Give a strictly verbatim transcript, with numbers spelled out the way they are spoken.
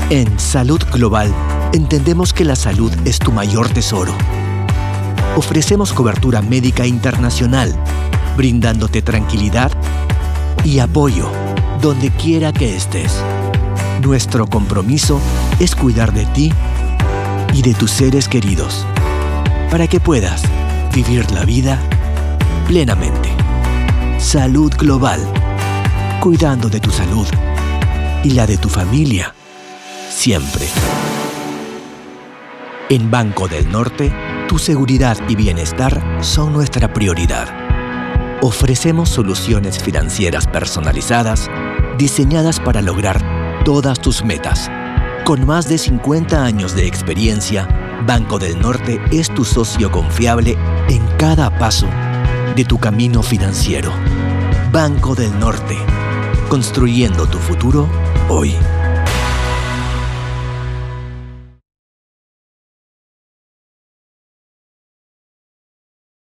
En Salud Global, entendemos que la salud es tu mayor tesoro. Ofrecemos cobertura médica internacional, brindándote tranquilidad y apoyo donde quiera que estés. Nuestro compromiso es cuidar de ti y de tus seres queridos, para que puedas vivir la vida plenamente. Salud Global, cuidando de tu salud y la de tu familia, siempre. En Banco del Norte, tu seguridad y bienestar son nuestra prioridad. Ofrecemos soluciones financieras personalizadas, diseñadas para lograr todas tus metas. Con más de cincuenta años de experiencia, Banco del Norte es tu socio confiable en cada paso de tu camino financiero. Banco del Norte, construyendo tu futuro hoy.